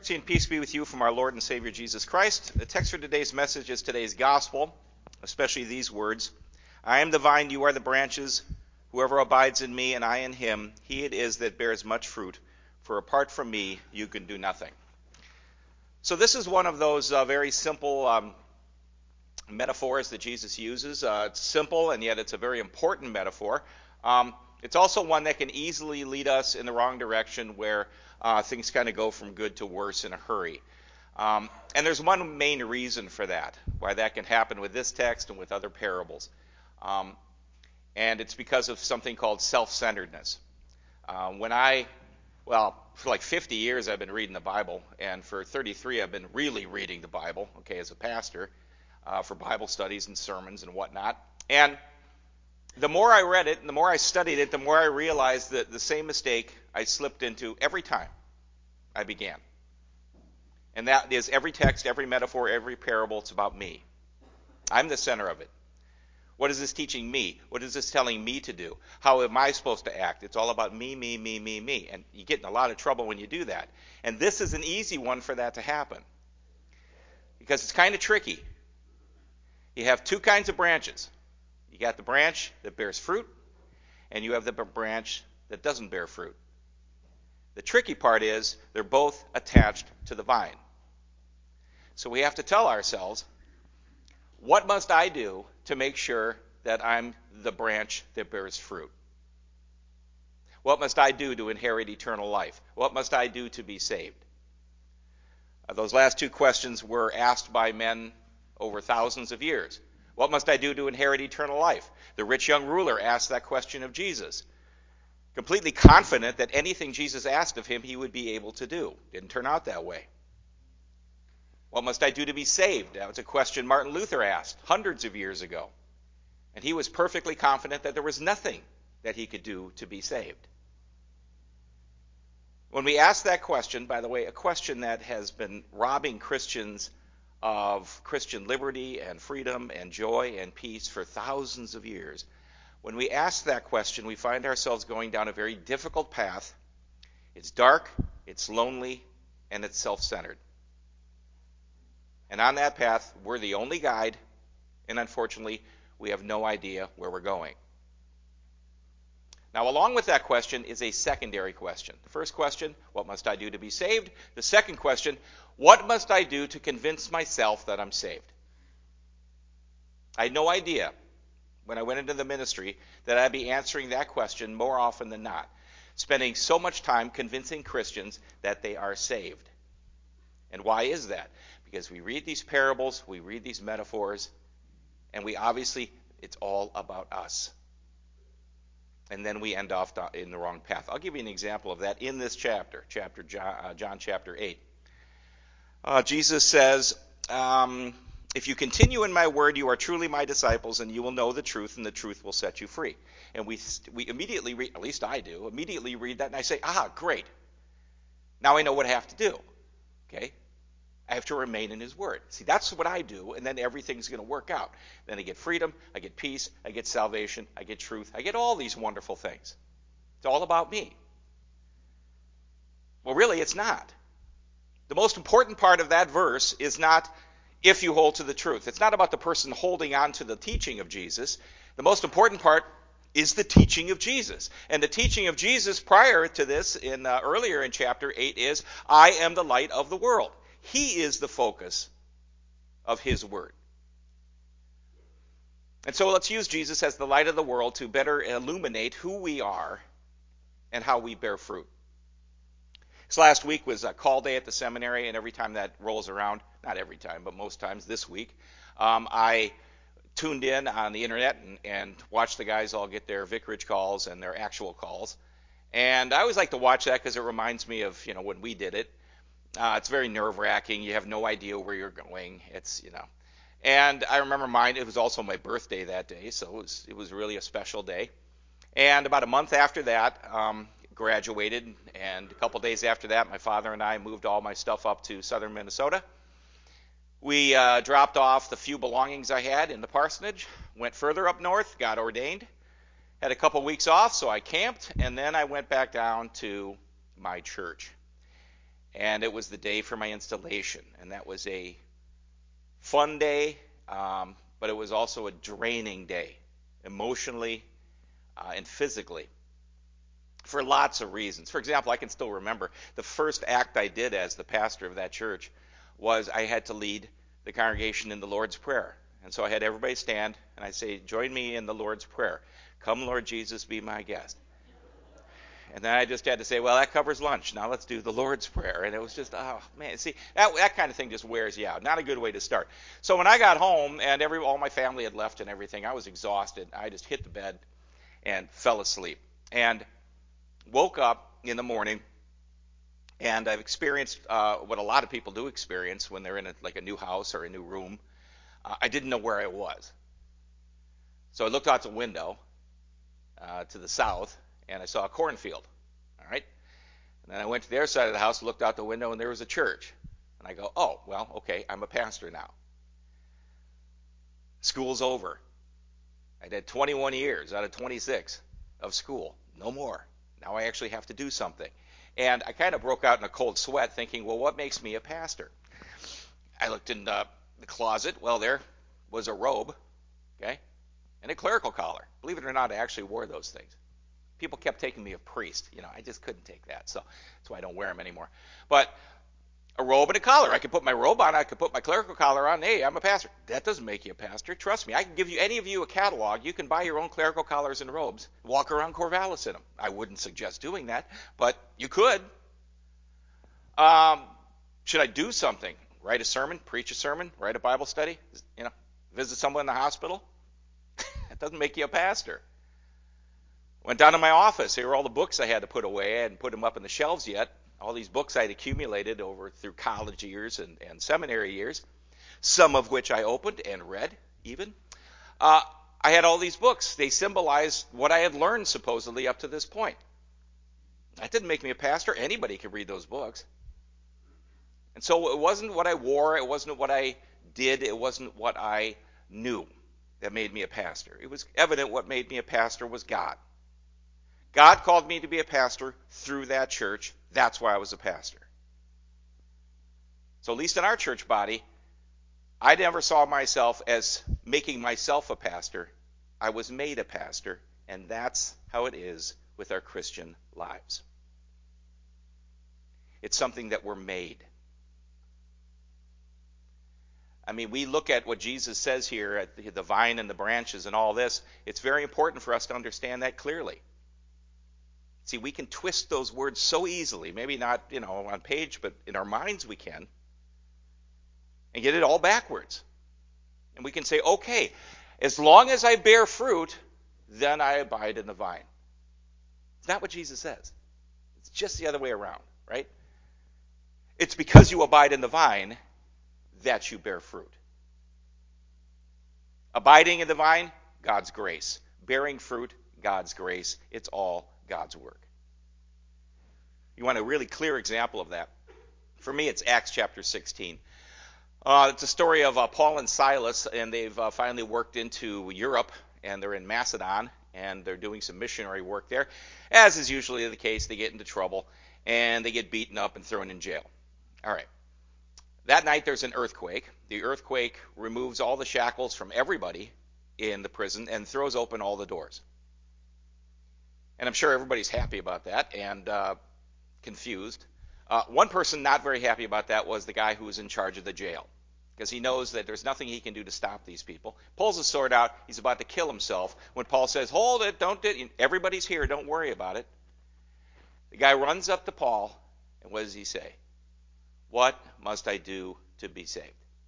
Mercy and peace be with you from our Lord and Savior Jesus Christ. The text for today's message is today's gospel, especially these words. I am the vine, you are the branches. Whoever abides in me and I in him, he it is that bears much fruit. For apart from me, you can do nothing. So this is one of those very simple metaphors that Jesus uses. It's simple, and yet it's a very important metaphor. It's also one that can easily lead us in the wrong direction where things kind of go from good to worse in a hurry. And there's one main reason for that, why that can happen with this text and with other parables. And it's because of something called self-centeredness. For like 50 years I've been reading the Bible, and for 33 I've been really reading the Bible, as a pastor, for Bible studies and sermons and whatnot. And the more I read it and the more I studied it, the more I realized that the same mistake I slipped into every time I began. And that is every text, every metaphor, every parable, it's about me. I'm the center of it. What is this teaching me? What is this telling me to do? How am I supposed to act? It's all about me, me, me, me, me. And you get in a lot of trouble when you do that. And this is an easy one for that to happen, because it's kind of tricky. You have two kinds of branches. You got the branch that bears fruit, and you have the branch that doesn't bear fruit. The tricky part is they're both attached to the vine. So we have to tell ourselves, what must I do to make sure that I'm the branch that bears fruit? What must I do to inherit eternal life? What must I do to be saved? Those last two questions were asked by men over thousands of years. What must I do to inherit eternal life? The rich young ruler asked that question of Jesus, completely confident that anything Jesus asked of him he would be able to do. Didn't turn out that way. What must I do to be saved? That was a question Martin Luther asked hundreds of years ago. And he was perfectly confident that there was nothing that he could do to be saved. When we ask that question, by the way, a question that has been robbing Christians of Christian liberty and freedom and joy and peace for thousands of years, when we ask that question, we find ourselves going down a very difficult path. It's dark, it's lonely, and it's self-centered. And on that path, we're the only guide, and unfortunately, we have no idea where we're going. Now, along with that question is a secondary question. The first question, what must I do to be saved? The second question, what must I do to convince myself that I'm saved? I had no idea when I went into the ministry that I'd be answering that question more often than not, spending so much time convincing Christians that they are saved. And why is that? Because we read these parables, we read these metaphors, and it's all about us. And then we end off in the wrong path. I'll give you an example of that in this chapter John chapter 8. Jesus says, if you continue in my word, you are truly my disciples, and you will know the truth, and the truth will set you free. And we immediately read, at least I do, immediately read that, and I say, great. Now I know what I have to do. Okay? I have to remain in his word. See, that's what I do, and then everything's going to work out. Then I get freedom, I get peace, I get salvation, I get truth, I get all these wonderful things. It's all about me. Well, really, it's not. The most important part of that verse is not if you hold to the truth. It's not about the person holding on to the teaching of Jesus. The most important part is the teaching of Jesus. And the teaching of Jesus prior to this, earlier in chapter 8, is, I am the light of the world. He is the focus of his word. And so let's use Jesus as the light of the world to better illuminate who we are and how we bear fruit. This last week was a call day at the seminary, and every time that rolls around, not every time, but most times this week, I tuned in on the internet and watched the guys all get their vicarage calls and their actual calls. And I always like to watch that because it reminds me of, when we did it. It's very nerve-wracking. You have no idea where you're going. And I remember mine. It was also my birthday that day, so it was really a special day. And about a month after that, graduated, and a couple days after that, my father and I moved all my stuff up to southern Minnesota. We dropped off the few belongings I had in the parsonage, went further up north, got ordained, had a couple weeks off, so I camped, and then I went back down to my church. and it was the day for my installation. And that was a fun day, but it was also a draining day, emotionally and physically, for lots of reasons. For example, I can still remember the first act I did as the pastor of that church was I had to lead the congregation in the Lord's Prayer. And so I had everybody stand, and I say, join me in the Lord's Prayer. Come, Lord Jesus, be my guest. And then I just had to say, well, that covers lunch. Now let's do the Lord's Prayer. And it was just, oh, man. See, that kind of thing just wears you out. Not a good way to start. So when I got home and all my family had left and everything, I was exhausted. I just hit the bed and fell asleep. And woke up in the morning, and I've experienced what a lot of people do experience when they're in a new house or a new room. I didn't know where I was. So I looked out the window to the south, and I saw a cornfield. All right? And then I went to the other side of the house, looked out the window, and there was a church. And I go, oh, well, okay, I'm a pastor now. School's over. I did 21 years out of 26 of school. No more. Now I actually have to do something. And I kind of broke out in a cold sweat thinking, well, what makes me a pastor? I looked in the closet. Well, there was a robe, okay, and a clerical collar. Believe it or not, I actually wore those things. People kept taking me a priest. I just couldn't take that, so that's why I don't wear them anymore. But a robe and a collar. I could put my robe on. I could put my clerical collar on. Hey, I'm a pastor. That doesn't make you a pastor. Trust me. I can give you, any of you, a catalog. You can buy your own clerical collars and robes. Walk around Corvallis in them. I wouldn't suggest doing that, but you could. Should I do something? Write a sermon? Preach a sermon? Write a Bible study? Visit someone in the hospital? That doesn't make you a pastor. Went down to my office. Here were all the books I had to put away. I hadn't put them up in the shelves yet. All these books I had accumulated through college years and seminary years, some of which I opened and read even. I had all these books. They symbolized what I had learned supposedly up to this point. That didn't make me a pastor. Anybody could read those books. And so it wasn't what I wore. It wasn't what I did. It wasn't what I knew that made me a pastor. It was evident what made me a pastor was God. God called me to be a pastor through that church. That's why I was a pastor. So at least in our church body, I never saw myself as making myself a pastor. I was made a pastor, and that's how it is with our Christian lives. It's something that we're made. I mean, we look at what Jesus says here, at the vine and the branches and all this. It's very important for us to understand that clearly. See, we can twist those words so easily, maybe not, on page, but in our minds we can, and get it all backwards. And we can say, okay, as long as I bear fruit, then I abide in the vine. It's not what Jesus says. It's just the other way around, right? It's because you abide in the vine that you bear fruit. Abiding in the vine, God's grace. Bearing fruit, God's grace. It's all God's work. You want a really clear example of that? For me, it's Acts chapter 16. It's a story of Paul and Silas, and they've finally worked into Europe, and they're in Macedon, and they're doing some missionary work there. As is usually the case, they get into trouble, and they get beaten up and thrown in jail. All right. That night, there's an earthquake. The earthquake removes all the shackles from everybody in the prison and throws open all the doors. And I'm sure everybody's happy about that and confused. One person not very happy about that was the guy who was in charge of the jail, because he knows that there's nothing he can do to stop these people. Pulls his sword out. He's about to kill himself when Paul says, hold it, don't do it. Everybody's here, don't worry about it. The guy runs up to Paul, and what does he say? What must I do to be saved?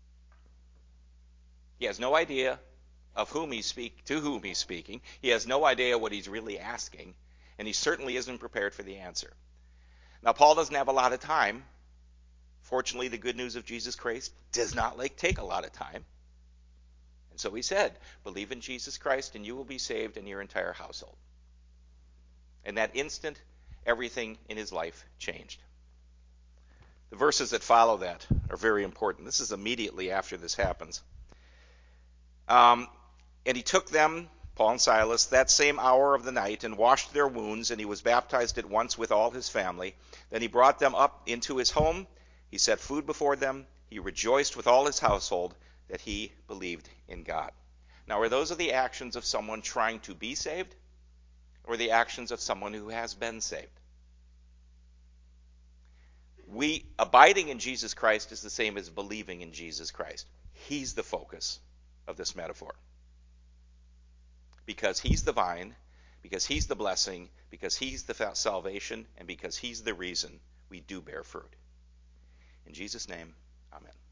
He has no idea of to whom he's speaking. He has no idea what he's really asking, and he certainly isn't prepared for the answer. Now, Paul doesn't have a lot of time. Fortunately, the good news of Jesus Christ does not take a lot of time. And so he said, believe in Jesus Christ and you will be saved and your entire household. In that instant, everything in his life changed. The verses that follow that are very important. This is immediately after this happens. And he took them Paul and Silas, that same hour of the night, and washed their wounds, and he was baptized at once with all his family. Then he brought them up into his home. He set food before them. He rejoiced with all his household that he believed in God. Now, are those the actions of someone trying to be saved, or the actions of someone who has been saved? Abiding in Jesus Christ is the same as believing in Jesus Christ. He's the focus of this metaphor. Because he's the vine, because he's the blessing, because he's the salvation, and because he's the reason we do bear fruit. In Jesus' name, amen.